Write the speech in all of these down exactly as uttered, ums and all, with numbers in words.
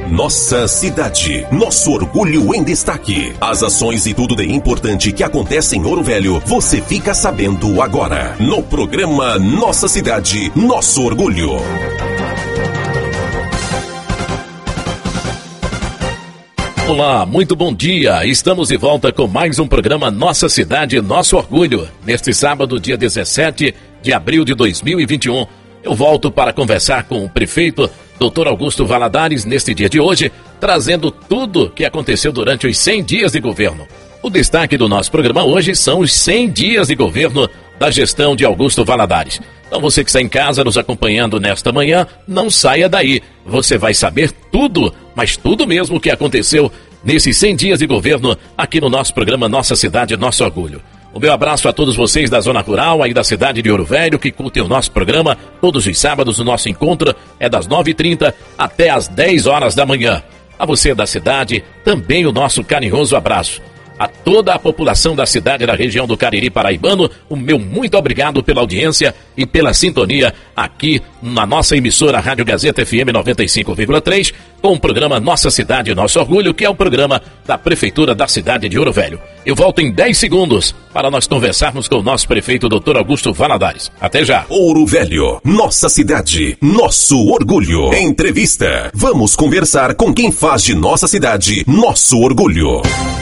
Nossa cidade, nosso orgulho em destaque. As ações e tudo de importante que acontece em Ouro Velho, você fica sabendo agora, no programa Nossa Cidade, Nosso Orgulho. Olá, muito bom dia. Estamos de volta com mais um programa Nossa Cidade, Nosso Orgulho. Neste sábado, dia dezessete de abril de dois mil e vinte e um, eu volto para conversar com o prefeito doutor Augusto Valadares neste dia de hoje, trazendo tudo que aconteceu durante os cem dias de governo. O destaque do nosso programa hoje são os cem dias de governo da gestão de Augusto Valadares. Então você que está em casa nos acompanhando nesta manhã, não saia daí. Você vai saber tudo, mas tudo mesmo que aconteceu nesses cem dias de governo aqui no nosso programa Nossa Cidade, Nosso Orgulho. O meu abraço a todos vocês da Zona Rural, aí da cidade de Ouro Velho, que curtem o nosso programa. Todos os sábados o nosso encontro é das nove e trinta até as dez horas da manhã. A você da cidade, também o nosso carinhoso abraço. A toda a população da cidade e da região do Cariri Paraibano, o meu muito obrigado pela audiência e pela sintonia aqui na nossa emissora Rádio Gazeta F M noventa e cinco vírgula três, com o programa Nossa Cidade, Nosso Orgulho, que é o programa da Prefeitura da cidade de Ouro Velho. Eu volto em dez segundos para nós conversarmos com o nosso prefeito, doutor Augusto Valadares. Até já. Ouro Velho, nossa cidade, nosso orgulho. Entrevista. Vamos conversar com quem faz de nossa cidade nosso orgulho.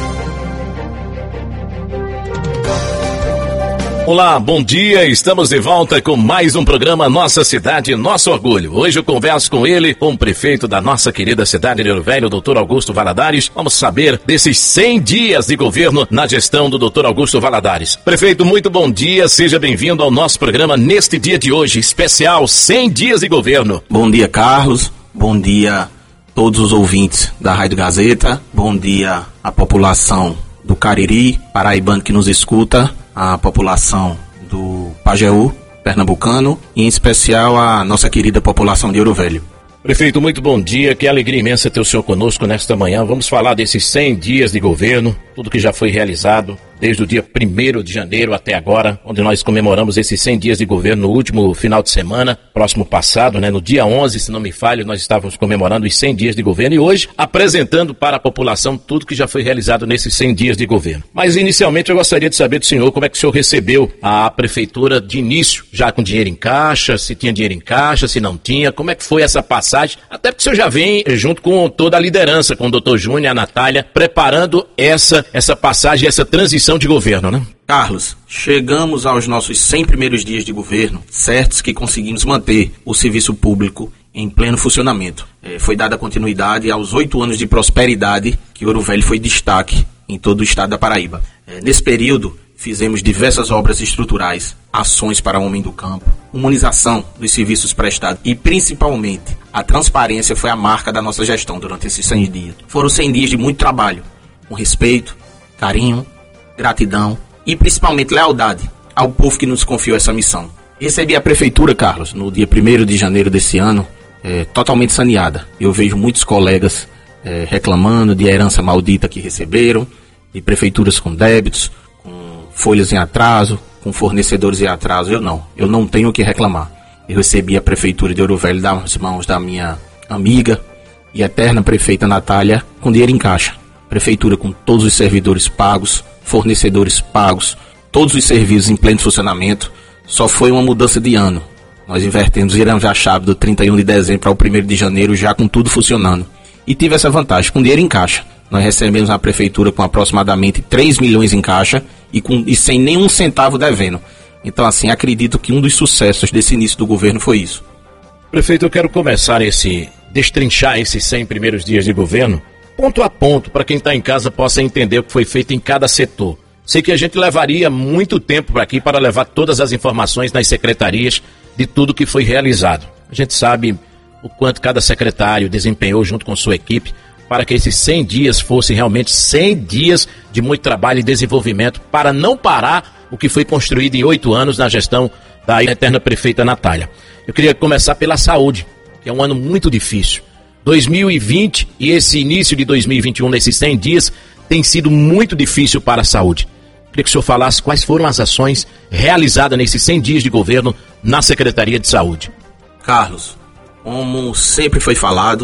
Olá, bom dia, estamos de volta com mais um programa Nossa Cidade, Nosso Orgulho. Hoje eu converso com ele, com o prefeito da nossa querida cidade de Ouro Velho, doutor Augusto Valadares. Vamos saber desses cem dias de governo na gestão do doutor Augusto Valadares. Prefeito, muito bom dia, seja bem-vindo ao nosso programa neste dia de hoje, especial cem dias de governo. Bom dia, Carlos, bom dia a todos os ouvintes da Rádio Gazeta, bom dia à população do Cariri, paraibano que nos escuta, a população do Pajeú, pernambucano, e em especial a nossa querida população de Ouro Velho. Prefeito, muito bom dia, que alegria imensa ter o senhor conosco nesta manhã. Vamos falar desses cem dias de governo, tudo que já foi realizado desde o dia primeiro de janeiro até agora, onde nós comemoramos esses cem dias de governo no último final de semana, próximo passado, né? No dia onze, se não me falho, nós estávamos comemorando os cem dias de governo e hoje apresentando para a população tudo que já foi realizado nesses cem dias de governo. Mas inicialmente eu gostaria de saber do senhor como é que o senhor recebeu a prefeitura de início, já com dinheiro em caixa, se tinha dinheiro em caixa, se não tinha, como é que foi essa passagem, até porque o senhor já vem junto com toda a liderança, com o doutor Júnior e a Natália, preparando essa, essa passagem, essa transição de governo, né? Carlos, chegamos aos nossos cem primeiros dias de governo, certos que conseguimos manter o serviço público em pleno funcionamento. É, foi dada continuidade aos oito anos de prosperidade que Ouro Velho foi destaque em todo o estado da Paraíba. É, nesse período, fizemos diversas obras estruturais, ações para o homem do campo, humanização dos serviços prestados e, principalmente, a transparência foi a marca da nossa gestão durante esses cem dias. Foram cem dias de muito trabalho, com respeito, carinho, gratidão e principalmente lealdade ao povo que nos confiou essa missão. Recebi a prefeitura, Carlos, no dia primeiro de janeiro desse ano, é, totalmente saneada. Eu vejo muitos colegas é, reclamando de herança maldita que receberam, de prefeituras com débitos, com folhas em atraso, com fornecedores em atraso. Eu não, eu não tenho o que reclamar. Eu recebi a prefeitura de Ouro Velho das mãos da minha amiga e eterna prefeita Natália com dinheiro em caixa. Prefeitura com todos os servidores pagos, fornecedores pagos, todos os serviços em pleno funcionamento. Só foi uma mudança de ano. Nós invertemos, viramos a chave do trinta e um de dezembro para o primeiro de janeiro, já com tudo funcionando. E tive essa vantagem, com dinheiro em caixa. Nós recebemos a prefeitura com aproximadamente três milhões em caixa e, com, e sem nenhum centavo devendo. Então, assim, acredito que um dos sucessos desse início do governo foi isso. Prefeito, eu quero começar esse, destrinchar esses cem primeiros dias de governo, ponto a ponto, para quem está em casa possa entender o que foi feito em cada setor. Sei que a gente levaria muito tempo para aqui para levar todas as informações nas secretarias de tudo que foi realizado. A gente sabe o quanto cada secretário desempenhou junto com sua equipe para que esses cem dias fossem realmente cem dias de muito trabalho e desenvolvimento para não parar o que foi construído em oito anos na gestão da eterna prefeita Natália. Eu queria começar pela saúde, que é um ano muito difícil. dois mil e vinte e esse início de dois mil e vinte e um, nesses cem dias, tem sido muito difícil para a saúde. Queria que o senhor falasse quais foram as ações realizadas nesses cem dias de governo na Secretaria de Saúde. Carlos, como sempre foi falado,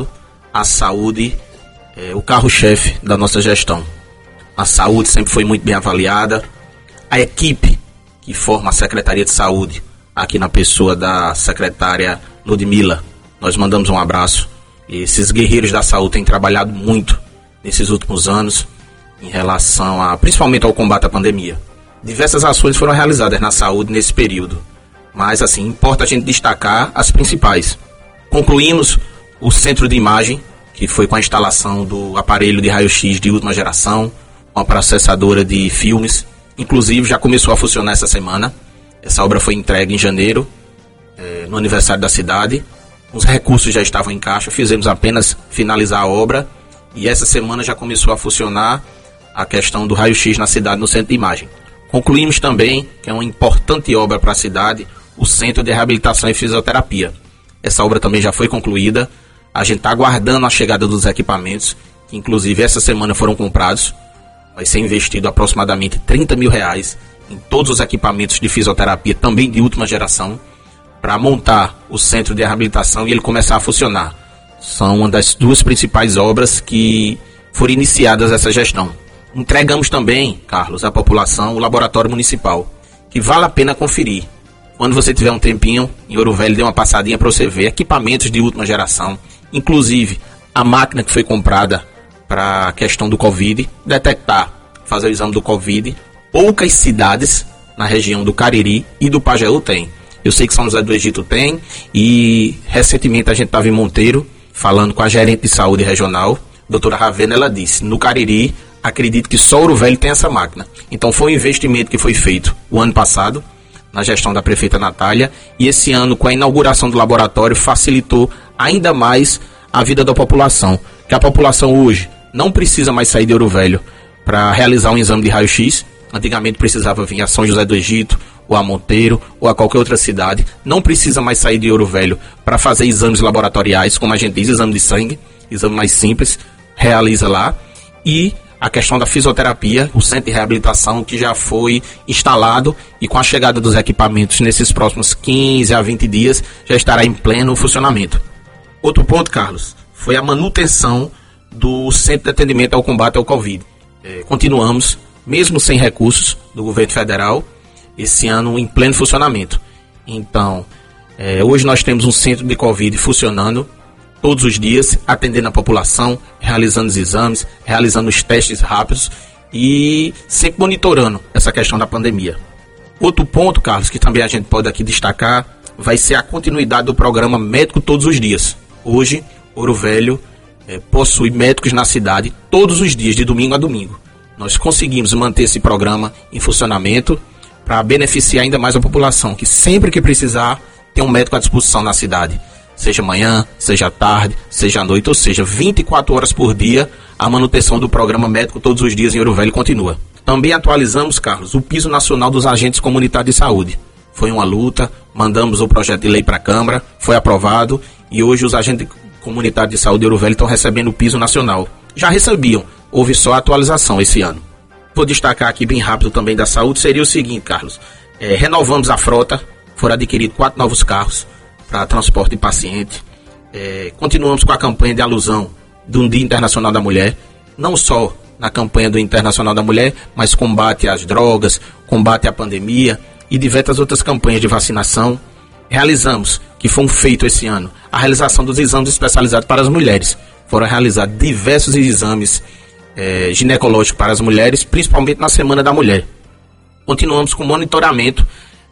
a saúde é o carro-chefe da nossa gestão. A saúde sempre foi muito bem avaliada. A equipe que forma a Secretaria de Saúde, aqui na pessoa da secretária Ludmila, nós mandamos um abraço. Esses guerreiros da saúde têm trabalhado muito nesses últimos anos em relação a, principalmente ao combate à pandemia. Diversas ações foram realizadas na saúde nesse período, mas assim, importa a gente destacar as principais. Concluímos o centro de imagem, que foi com a instalação do aparelho de raio-x de última geração, uma processadora de filmes, inclusive já começou a funcionar essa semana. Essa obra foi entregue em janeiro, eh, no aniversário da cidade. Os recursos já estavam em caixa, fizemos apenas finalizar a obra e essa semana já começou a funcionar a questão do raio-x na cidade, no centro de imagem. Concluímos também, que é uma importante obra para a cidade, o Centro de Reabilitação e Fisioterapia. Essa obra também já foi concluída, a gente está aguardando a chegada dos equipamentos, que inclusive essa semana foram comprados. Vai ser investido aproximadamente trinta mil reais em todos os equipamentos de fisioterapia, também de última geração, para montar o centro de reabilitação e ele começar a funcionar. São uma das duas principais obras que foram iniciadas essa gestão. Entregamos também, Carlos, à população o laboratório municipal, que vale a pena conferir. Quando você tiver um tempinho, em Ouro Velho, dê uma passadinha para você ver equipamentos de última geração, inclusive a máquina que foi comprada para a questão do Covid, detectar, fazer o exame do Covid. Poucas cidades na região do Cariri e do Pajeú tem. Eu sei que São José do Egito tem, e recentemente a gente estava em Monteiro, falando com a gerente de saúde regional, doutora Ravena, ela disse, no Cariri, acredito que só Ouro Velho tem essa máquina. Então foi um investimento que foi feito o ano passado, na gestão da prefeita Natália, e esse ano, com a inauguração do laboratório, facilitou ainda mais a vida da população. Que a população hoje não precisa mais sair de Ouro Velho para realizar um exame de raio-x. Antigamente precisava vir a São José do Egito, ou a Monteiro, ou a qualquer outra cidade. Não precisa mais sair de Ouro Velho para fazer exames laboratoriais, como a gente diz, exame de sangue, exame mais simples, realiza lá. E a questão da fisioterapia, o centro de reabilitação que já foi instalado e com a chegada dos equipamentos nesses próximos quinze a vinte dias já estará em pleno funcionamento. Outro ponto, Carlos, foi a manutenção do centro de atendimento ao combate ao Covid. É, continuamos, mesmo sem recursos do governo federal, esse ano em pleno funcionamento. Então, é, hoje nós temos um centro de Covid funcionando todos os dias, atendendo a população, realizando os exames, realizando os testes rápidos e sempre monitorando essa questão da pandemia. Outro ponto, Carlos, que também a gente pode aqui destacar, vai ser a continuidade do programa Médico Todos os Dias. Hoje, Ouro Velho é, possui médicos na cidade todos os dias, de domingo a domingo. Nós conseguimos manter esse programa em funcionamento para beneficiar ainda mais a população, que sempre que precisar tem um médico à disposição na cidade. Seja manhã, seja tarde, seja à noite, ou seja, vinte e quatro horas por dia, a manutenção do programa Médico Todos os Dias em Ouro Velho continua. Também atualizamos, Carlos, o piso nacional dos agentes comunitários de saúde. Foi uma luta, mandamos o projeto de lei para a Câmara, foi aprovado e hoje os agentes comunitários de saúde de Ouro Velho estão recebendo o piso nacional. Já recebiam, houve só atualização esse ano. Vou destacar aqui bem rápido também da saúde, seria o seguinte, Carlos, é, renovamos a frota, foram adquiridos quatro novos carros para transporte de paciente. É, continuamos com a campanha de alusão do Dia Internacional da Mulher, não só na campanha do Internacional da Mulher, mas combate às drogas, combate à pandemia e diversas outras campanhas de vacinação. Realizamos, que foi um feito esse ano, a realização dos exames especializados para as mulheres. Foram realizados diversos exames é, ginecológicos para as mulheres, principalmente na Semana da Mulher. Continuamos com o monitoramento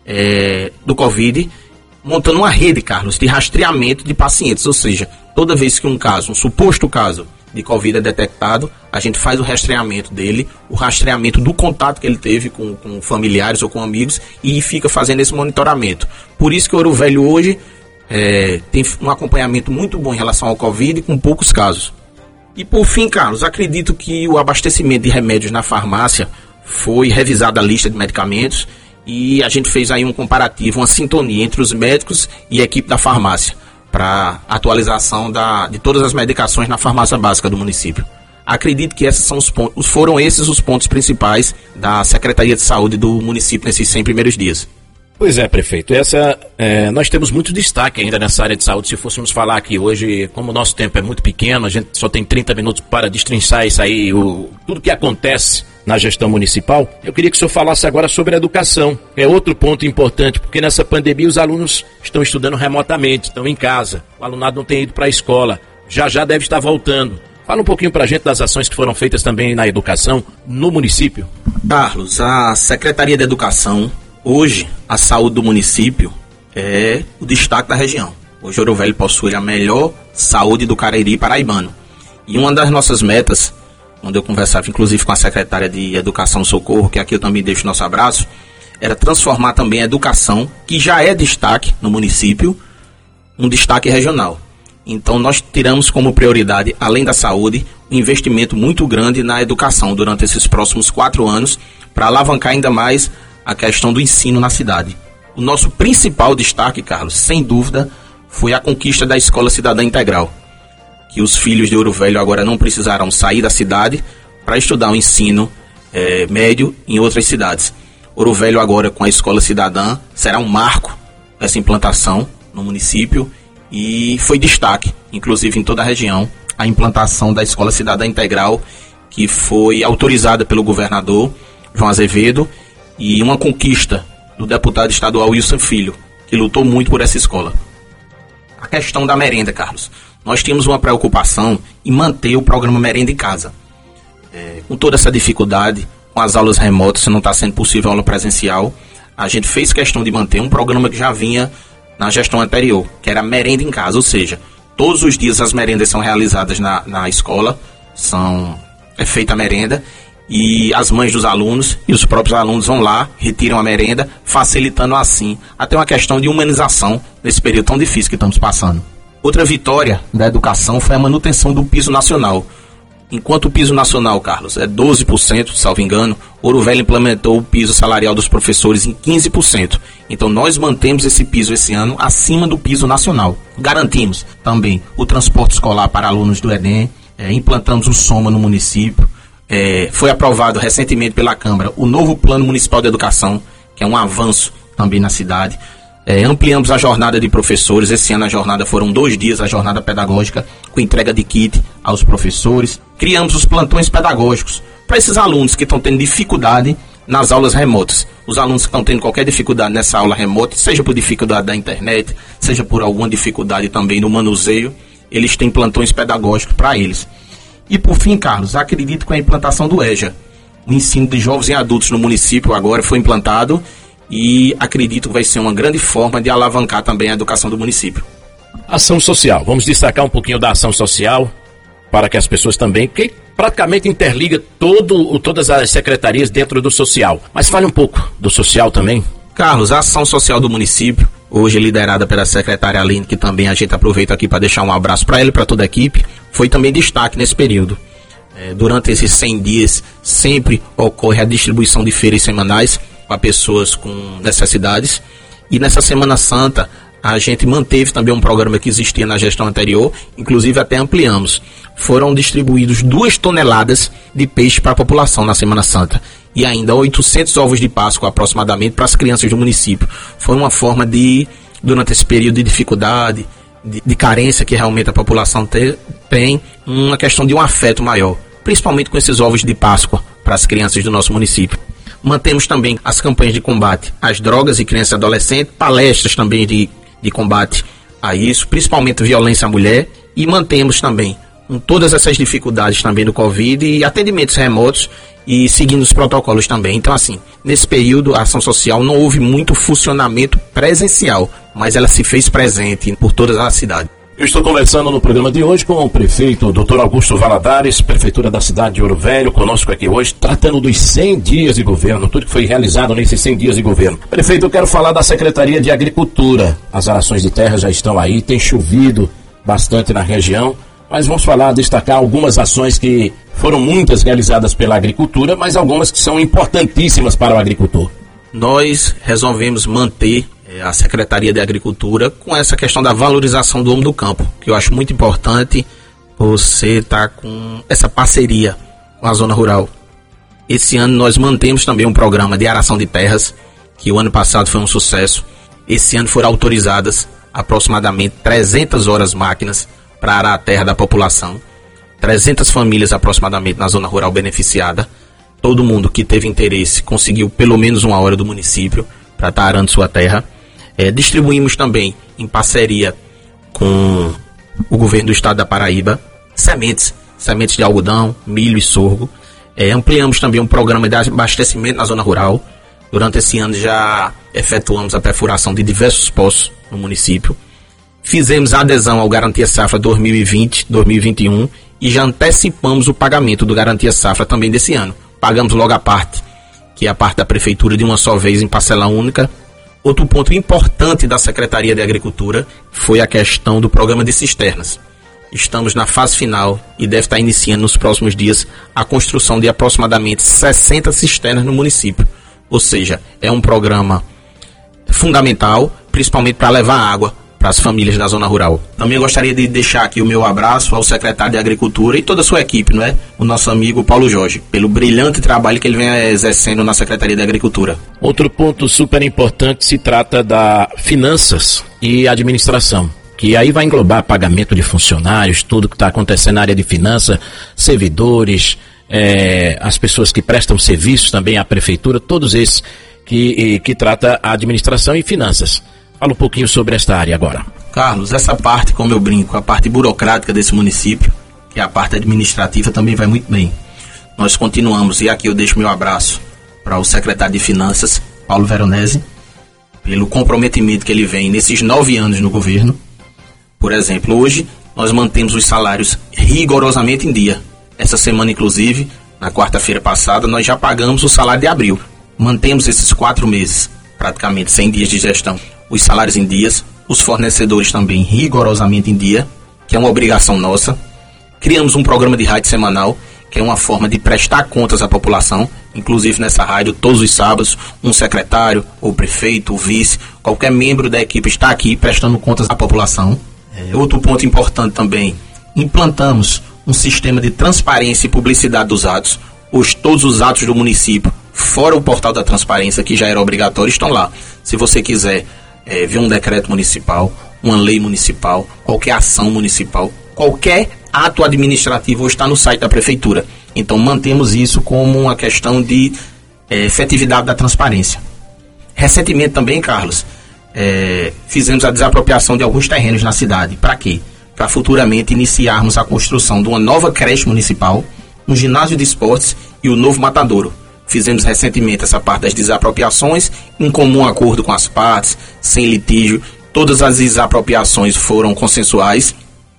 é, do Covid, montando uma rede, Carlos, de rastreamento de pacientes, ou seja, toda vez que um caso, um suposto caso de Covid é detectado, a gente faz o rastreamento dele, o rastreamento do contato que ele teve com, com familiares ou com amigos e fica fazendo esse monitoramento. Por isso que Ouro Velho hoje é, tem um acompanhamento muito bom em relação ao Covid com poucos casos. E por fim, Carlos, acredito que o abastecimento de remédios na farmácia foi revisada a lista de medicamentos e a gente fez aí um comparativo, uma sintonia entre os médicos e a equipe da farmácia para atualização da, de todas as medicações na farmácia básica do município. Acredito que esses são os pontos, foram esses os pontos principais da Secretaria de Saúde do município nesses cem primeiros dias. Pois é, prefeito, essa, é, nós temos muito destaque ainda nessa área de saúde. Se fôssemos falar aqui hoje, como o nosso tempo é muito pequeno, a gente só tem trinta minutos para destrinçar isso aí, o, tudo que acontece na gestão municipal. Eu queria que o senhor falasse agora sobre a educação. É outro ponto importante, porque nessa pandemia os alunos estão estudando remotamente, estão em casa, o alunado não tem ido para a escola, já já deve estar voltando. Fala um pouquinho para a gente das ações que foram feitas também na educação no município. Carlos, a Secretaria de Educação, hoje, a saúde do município é o destaque da região. Hoje, Ouro Velho possui a melhor saúde do Cariri paraibano. E uma das nossas metas, onde eu conversava inclusive com a secretária de Educação Socorro, que aqui eu também deixo nosso abraço, era transformar também a educação, que já é destaque no município, um destaque regional. Então, nós tiramos como prioridade, além da saúde, um investimento muito grande na educação durante esses próximos quatro anos, para alavancar ainda mais a questão do ensino na cidade. O nosso principal destaque, Carlos, sem dúvida, foi a conquista da Escola Cidadã Integral, que os filhos de Ouro Velho agora não precisarão sair da cidade para estudar o ensino é, médio em outras cidades. Ouro Velho agora, com a Escola Cidadã, será um marco essa implantação no município, e foi destaque, inclusive em toda a região, a implantação da Escola Cidadã Integral, que foi autorizada pelo governador João Azevedo, e uma conquista do deputado estadual Wilson Filho, que lutou muito por essa escola. A questão da merenda, Carlos. Nós tínhamos uma preocupação em manter o programa Merenda em Casa. É, com toda essa dificuldade, com as aulas remotas, não está sendo possível aula presencial, a gente fez questão de manter um programa que já vinha na gestão anterior, que era Merenda em Casa, ou seja, todos os dias as merendas são realizadas na, na escola, são, é feita a merenda, e as mães dos alunos e os próprios alunos vão lá, retiram a merenda, facilitando assim até uma questão de humanização nesse período tão difícil que estamos passando. Outra vitória da educação foi a manutenção do piso nacional. Enquanto o piso nacional, Carlos, é doze por cento, salvo engano, Ouro Velho implementou o piso salarial dos professores em quinze por cento. Então nós mantemos esse piso esse ano acima do piso nacional. Garantimos também o transporte escolar para alunos do ENEM, é, implantamos o Soma no município, é, foi aprovado recentemente pela Câmara o novo Plano Municipal de Educação, que é um avanço também na cidade. É, ampliamos a jornada de professores. Esse ano a jornada foram dois dias, a jornada pedagógica, com entrega de kit aos professores. Criamos os plantões pedagógicos para esses alunos que estão tendo dificuldade nas aulas remotas. Os alunos que estão tendo qualquer dificuldade nessa aula remota, seja por dificuldade da internet, seja por alguma dificuldade também no manuseio, eles têm plantões pedagógicos para eles. E por fim, Carlos, acredito que a implantação do EJA, o ensino de jovens e adultos no município agora foi implantado, e acredito que vai ser uma grande forma de alavancar também a educação do município. Ação social. Vamos destacar um pouquinho da ação social para que as pessoas também, porque praticamente interliga todo, todas as secretarias dentro do social. Mas fale um pouco do social também. Carlos, a ação social do município, hoje liderada pela secretária Aline, que também a gente aproveita aqui para deixar um abraço para ela e para toda a equipe, foi também destaque nesse período. É, durante esses cem dias, sempre ocorre a distribuição de feiras semanais para pessoas com necessidades, e nessa Semana Santa a gente manteve também um programa que existia na gestão anterior, inclusive até ampliamos. Foram distribuídos duas toneladas de peixe para a população na Semana Santa, e ainda oitocentos ovos de Páscoa aproximadamente para as crianças do município. Foi uma forma de, durante esse período de dificuldade, de, de carência que realmente a população te, tem, uma questão de um afeto maior, principalmente com esses ovos de Páscoa para as crianças do nosso município. Mantemos também as campanhas de combate às drogas e crianças e adolescentes, palestras também de, de combate a isso, principalmente violência à mulher, e mantemos também com todas essas dificuldades também do Covid e atendimentos remotos e seguindo os protocolos também. Então, assim, nesse período a ação social não houve muito funcionamento presencial, mas ela se fez presente por toda a cidade. Eu estou conversando no programa de hoje com o prefeito doutor Augusto Valadares, prefeitura da cidade de Ouro Velho, conosco aqui hoje, tratando dos cem dias de governo, tudo que foi realizado nesses cem dias de governo. Prefeito, eu quero falar da Secretaria de Agricultura. As arações de terra já estão aí, tem chovido bastante na região, mas vamos falar, destacar algumas ações que foram muitas realizadas pela agricultura, mas algumas que são importantíssimas para o agricultor. Nós resolvemos manter a Secretaria de Agricultura com essa questão da valorização do homem do campo, que eu acho muito importante você estar com essa parceria com a zona rural. Esse ano nós mantemos também um programa de aração de terras, que o ano passado foi um sucesso. Esse ano foram autorizadas aproximadamente trezentas horas máquinas para arar a terra da população. trezentas famílias aproximadamente na zona rural beneficiada. Todo mundo que teve interesse conseguiu pelo menos uma hora do município para estar arando sua terra. É, distribuímos também, em parceria com o governo do estado da Paraíba, sementes, sementes de algodão, milho e sorgo. É, ampliamos também um programa de abastecimento na zona rural. Durante esse ano já efetuamos a perfuração de diversos poços no município. Fizemos a adesão ao Garantia Safra dois mil e vinte, dois mil e vinte e um e já antecipamos o pagamento do Garantia Safra também desse ano. Pagamos logo a parte, que é a parte da prefeitura de uma só vez em parcela única. Outro ponto importante da Secretaria de Agricultura foi a questão do programa de cisternas. Estamos na fase final e deve estar iniciando nos próximos dias a construção de aproximadamente sessenta cisternas no município. Ou seja, é um programa fundamental, principalmente para levar água para as famílias da zona rural. Também gostaria de deixar aqui o meu abraço ao secretário de Agricultura e toda a sua equipe, não é? O nosso amigo Paulo Jorge, pelo brilhante trabalho que ele vem exercendo na Secretaria de Agricultura. Outro ponto super importante se trata da finanças e administração, que aí vai englobar pagamento de funcionários, tudo que está acontecendo na área de finanças, servidores, é, as pessoas que prestam serviços também à prefeitura, todos esses que, que trata a administração e finanças. Fala um pouquinho sobre esta área agora. Carlos, essa parte, como eu brinco, a parte burocrática desse município, que é a parte administrativa, também vai muito bem. Nós continuamos, e aqui eu deixo meu abraço para o secretário de Finanças, Paulo Veronese, pelo comprometimento que ele vem nesses nove anos no governo. Por exemplo, hoje nós mantemos os salários rigorosamente em dia. Essa semana, inclusive, na quarta-feira passada, nós já pagamos o salário de abril. Mantemos esses quatro meses, praticamente cem dias de gestão, os salários em dias, os fornecedores também rigorosamente em dia, que é uma obrigação nossa. Criamos um programa de rádio semanal, que é uma forma de prestar contas à população, inclusive nessa rádio, todos os sábados, um secretário, ou prefeito, ou vice, qualquer membro da equipe está aqui prestando contas à população. É, outro ponto importante também, implantamos um sistema de transparência e publicidade dos atos. Os, todos os atos do município, fora o portal da transparência, que já era obrigatório, estão lá. Se você quiser é, ver um decreto municipal, uma lei municipal, qualquer ação municipal, qualquer ato administrativo está no site da prefeitura. Então mantemos isso como uma questão de é, efetividade da transparência. Recentemente também, Carlos, é, fizemos a desapropriação de alguns terrenos na cidade. Para quê? Para futuramente iniciarmos a construção de uma nova creche municipal, um ginásio de esportes e o novo matadouro. Fizemos recentemente essa parte das desapropriações, em comum acordo com as partes, sem litígio. Todas as desapropriações foram consensuais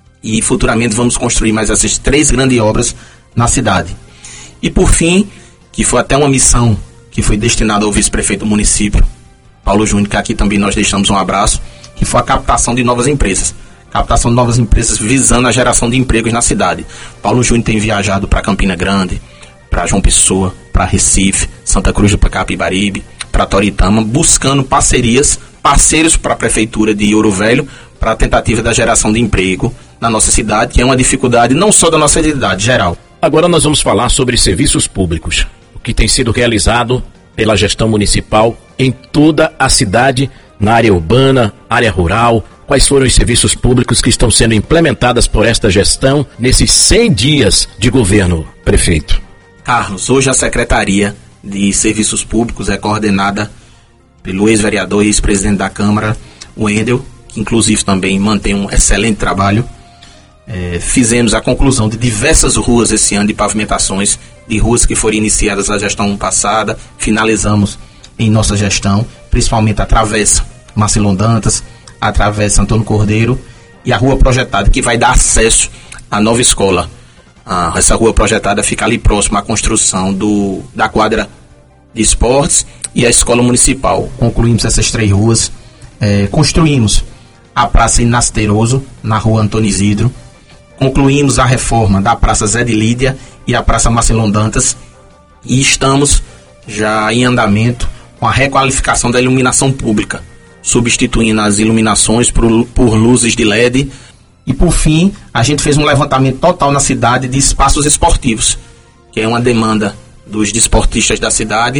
e futuramente vamos construir mais essas três grandes obras na cidade. E por fim, que foi até uma missão que foi destinada ao vice-prefeito do município, Paulo Júnior, que aqui também nós deixamos um abraço, que foi a captação de novas empresas. Captação de novas empresas visando a geração de empregos na cidade. Paulo Júnior tem viajado para Campina Grande, para João Pessoa, para Recife, Santa Cruz do Capibaribe, para Toritama, buscando parcerias, parceiros para a prefeitura de Ouro Velho, para a tentativa da geração de emprego na nossa cidade, que é uma dificuldade não só da nossa cidade, geral. Agora nós vamos falar sobre serviços públicos, o que tem sido realizado pela gestão municipal em toda a cidade, na área urbana, área rural. Quais foram os serviços públicos que estão sendo implementados por esta gestão nesses cem dias de governo, prefeito? Carlos, hoje a Secretaria de Serviços Públicos é coordenada pelo ex-vereador e ex-presidente da Câmara, o Wendel, que inclusive também mantém um excelente trabalho. É, fizemos a conclusão de diversas ruas esse ano, de pavimentações de ruas que foram iniciadas na gestão passada, finalizamos em nossa gestão, principalmente a Travessa Marcelon Dantas, a Travessa Antônio Cordeiro e a rua projetada que vai dar acesso à nova escola. Ah, essa rua projetada fica ali próximo à construção do, da quadra de esportes e a escola municipal. Concluímos essas três ruas, é, construímos a Praça Inácio Teroso, na rua Antônio Isidro, concluímos a reforma da Praça Zé de Lídia e a Praça Marcelon Dantas e estamos já em andamento com a requalificação da iluminação pública, substituindo as iluminações por, por luzes de L E D. E por fim, a gente fez um levantamento total na cidade de espaços esportivos, que é uma demanda dos desportistas da cidade,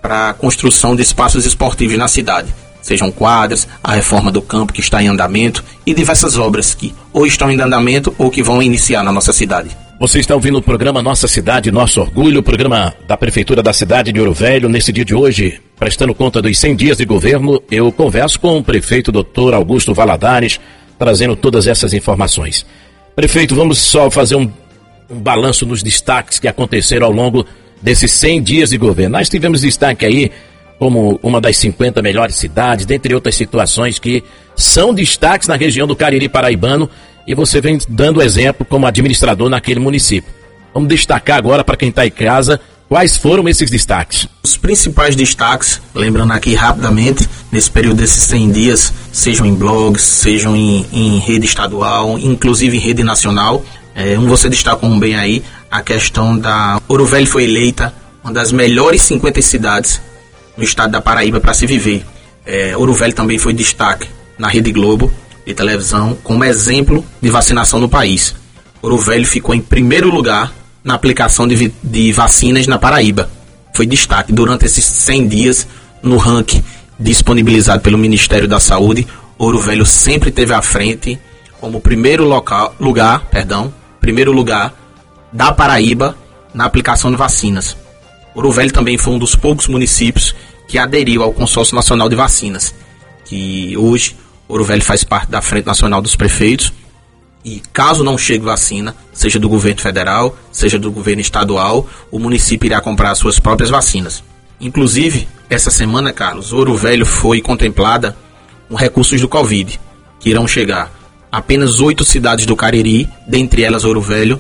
para a construção de espaços esportivos na cidade. Sejam quadras, a reforma do campo que está em andamento e diversas obras que ou estão em andamento ou que vão iniciar na nossa cidade. Você está ouvindo o programa Nossa Cidade, Nosso Orgulho, o programa da Prefeitura da cidade de Ouro Velho. Nesse dia de hoje, prestando conta dos cem dias de governo, eu converso com o prefeito doutor Augusto Valadares, trazendo todas essas informações. Prefeito, vamos só fazer um, um balanço nos destaques que aconteceram ao longo desses cem dias de governo. Nós tivemos destaque aí como uma das cinquenta melhores cidades, dentre outras situações que são destaques na região do Cariri paraibano, e você vem dando exemplo como administrador naquele município. Vamos destacar agora para quem está em casa quais foram esses destaques. Os principais destaques, lembrando aqui rapidamente, nesse período desses cem dias, sejam em blogs, sejam em, em rede estadual, inclusive em rede nacional, é, um você destacou um bem aí, a questão da Ouro Velho foi eleita uma das melhores cinquenta cidades no estado da Paraíba para se viver. É, Ouro Velho também foi destaque na Rede Globo de televisão como exemplo de vacinação no país. Ouro Velho ficou em primeiro lugar na aplicação de, de vacinas na Paraíba. Foi destaque durante esses cem dias no ranking disponibilizado pelo Ministério da Saúde. Ouro Velho sempre esteve à frente como primeiro local, lugar, perdão, primeiro lugar da Paraíba na aplicação de vacinas. Ouro Velho também foi um dos poucos municípios que aderiu ao Consórcio Nacional de Vacinas, que hoje Ouro Velho faz parte da Frente Nacional dos Prefeitos, e caso não chegue vacina, seja do governo federal, seja do governo estadual, o município irá comprar as suas próprias vacinas. Inclusive, essa semana, Carlos, Ouro Velho foi contemplada com recursos do Covid, que irão chegar. Apenas oito cidades do Cariri, dentre elas Ouro Velho,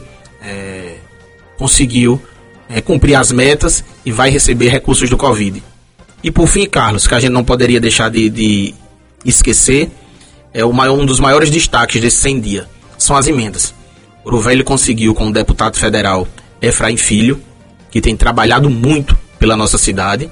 é, conseguiu é, cumprir as metas e vai receber recursos do Covid. E por fim, Carlos, que a gente não poderia deixar de, de esquecer, é o maior, um dos maiores destaques desses cem dias, são as emendas. Ouro Velho conseguiu com o deputado federal Efraim Filho, que tem trabalhado muito pela nossa cidade,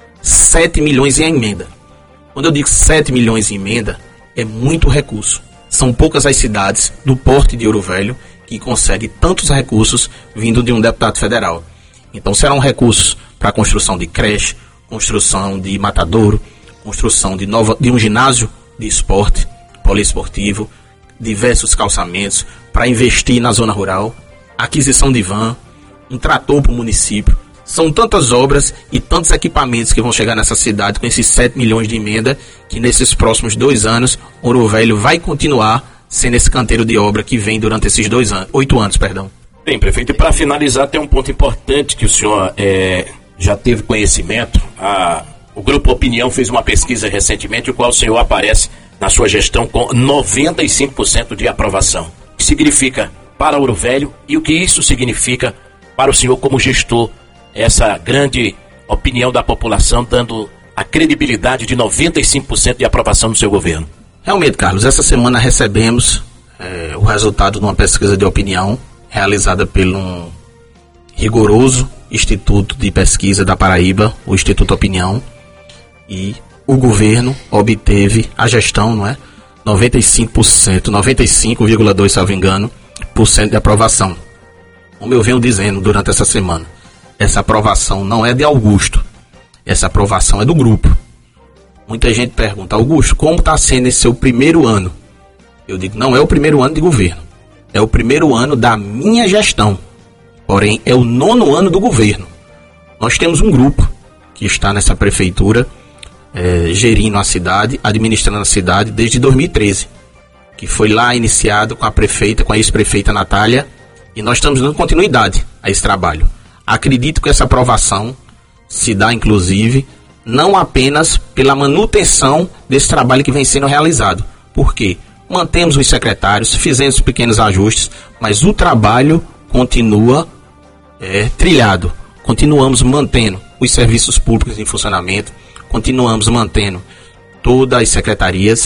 sete milhões em emenda. Quando eu digo sete milhões em emenda, é muito recurso. São poucas as cidades do porte de Ouro Velho que conseguem tantos recursos vindo de um deputado federal. Então serão recursos para a construção de creche, construção de matadouro, construção de, nova, de um ginásio de esporte, poliesportivo, diversos calçamentos, para investir na zona rural, aquisição de van, um trator para o município. São tantas obras e tantos equipamentos que vão chegar nessa cidade com esses sete milhões de emenda, que nesses próximos dois anos, Ouro Velho vai continuar sendo esse canteiro de obra que vem durante esses dois anos, oito anos, perdão. Bem, prefeito, e para finalizar, tem um ponto importante que o senhor é, já teve conhecimento. A, o Grupo Opinião fez uma pesquisa recentemente, o qual o senhor aparece na sua gestão com noventa e cinco por cento de aprovação. O que significa para Ouro Velho e o que isso significa para o senhor como gestor, essa grande opinião da população, dando a credibilidade de noventa e cinco por cento de aprovação no seu governo? Realmente, Carlos, essa semana recebemos é, o resultado de uma pesquisa de opinião realizada pelo um rigoroso Instituto de Pesquisa da Paraíba, o Instituto Opinião, e o governo obteve a gestão, não é? noventa e cinco por cento, noventa e cinco vírgula dois por cento, salvo engano, por cento de aprovação. Como eu venho dizendo durante essa semana, essa aprovação não é de Augusto, essa aprovação é do grupo. Muita gente pergunta, Augusto, como está sendo esse seu primeiro ano? Eu digo, não é o primeiro ano de governo, é o primeiro ano da minha gestão, porém é o nono ano do governo. Nós temos um grupo que está nessa prefeitura, é, gerindo a cidade, administrando a cidade desde dois mil e treze, que foi lá iniciado com a prefeita, com a ex-prefeita Natália, e nós estamos dando continuidade a esse trabalho. Acredito que essa aprovação se dá, inclusive, não apenas pela manutenção desse trabalho que vem sendo realizado. Por quê? Mantemos os secretários, fizemos pequenos ajustes, mas o trabalho continua é, trilhado. Continuamos mantendo os serviços públicos em funcionamento, continuamos mantendo todas as secretarias.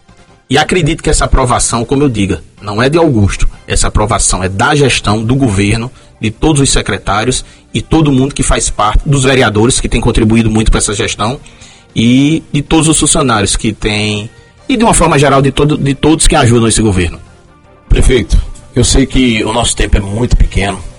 E acredito que essa aprovação, como eu digo, não é de Augusto. Essa aprovação é da gestão, do governo, de todos os secretários e todo mundo que faz parte, dos vereadores que têm contribuído muito para essa gestão e de todos os funcionários que têm, e de uma forma geral de, todo, de todos que ajudam esse governo. Prefeito, eu sei que o nosso tempo é muito pequeno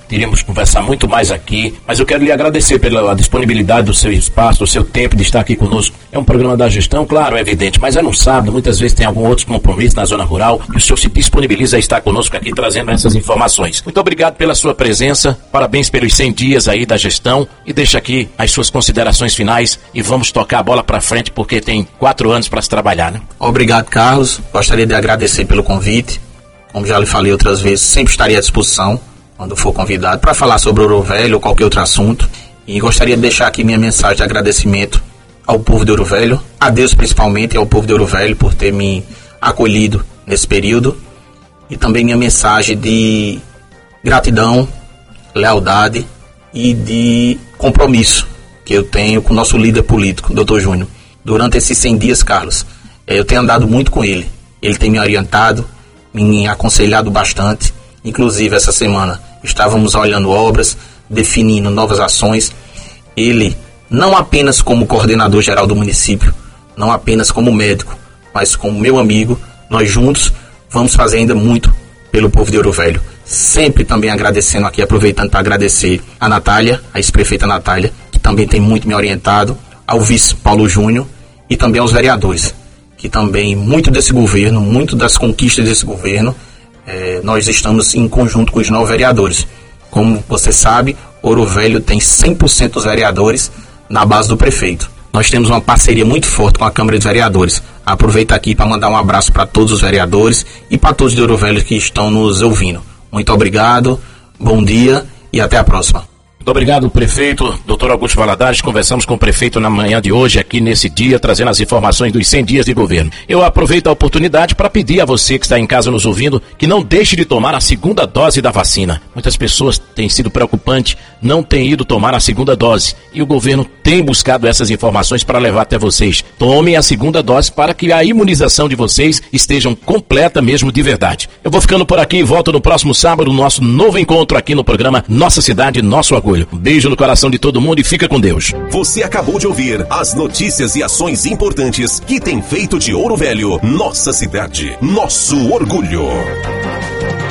teríamos que conversar muito mais aqui, mas eu quero lhe agradecer pela disponibilidade do seu espaço, do seu tempo de estar aqui conosco. É um programa da gestão, claro, é evidente, mas é no sábado, muitas vezes tem algum outro compromisso na zona rural e o senhor se disponibiliza a estar conosco aqui trazendo essas informações. Muito obrigado pela sua presença, parabéns pelos cem dias aí da gestão e deixa aqui as suas considerações finais e vamos tocar a bola para frente porque tem quatro anos para se trabalhar, né? Obrigado, Carlos. Gostaria de agradecer pelo convite. Como já lhe falei outras vezes, sempre estaria à disposição quando for convidado para falar sobre Ouro Velho ou qualquer outro assunto. E gostaria de deixar aqui minha mensagem de agradecimento ao povo de Ouro Velho, a Deus principalmente e ao povo de Ouro Velho por ter me acolhido nesse período. E também minha mensagem de gratidão, lealdade e de compromisso que eu tenho com o nosso líder político, doutor Júnior. Durante esses cem dias, Carlos, eu tenho andado muito com ele. Ele tem me orientado, me aconselhado bastante. Inclusive, essa semana, estávamos olhando obras, definindo novas ações. Ele, não apenas como coordenador geral do município, não apenas como médico, mas como meu amigo, nós juntos vamos fazer ainda muito pelo povo de Ouro Velho. Sempre também agradecendo aqui, aproveitando para agradecer a Natália, a ex-prefeita Natália, que também tem muito me orientado, ao vice Paulo Júnior e também aos vereadores, que também muito desse governo, muito das conquistas desse governo, eh, nós estamos em conjunto com os novos vereadores. Como você sabe, Ouro Velho tem cem por cento dos vereadores na base do prefeito. Nós temos uma parceria muito forte com a Câmara de Vereadores. Aproveito aqui para mandar um abraço para todos os vereadores e para todos de Ouro Velho que estão nos ouvindo. Muito obrigado, bom dia e até a próxima. Muito obrigado, prefeito, doutor Augusto Valadares. Conversamos com o prefeito na manhã de hoje, aqui nesse dia, trazendo as informações dos cem dias de governo. Eu aproveito a oportunidade para pedir a você que está em casa nos ouvindo que não deixe de tomar a segunda dose da vacina. Muitas pessoas têm sido preocupantes, não têm ido tomar a segunda dose. E o governo tem buscado essas informações para levar até vocês. Tomem a segunda dose para que a imunização de vocês esteja completa mesmo de verdade. Eu vou ficando por aqui e volto no próximo sábado, nosso novo encontro aqui no programa Nossa Cidade, Nosso Orgulho. Um beijo no coração de todo mundo e fica com Deus. Você acabou de ouvir as notícias e ações importantes que tem feito de Ouro Velho nossa cidade, nosso orgulho.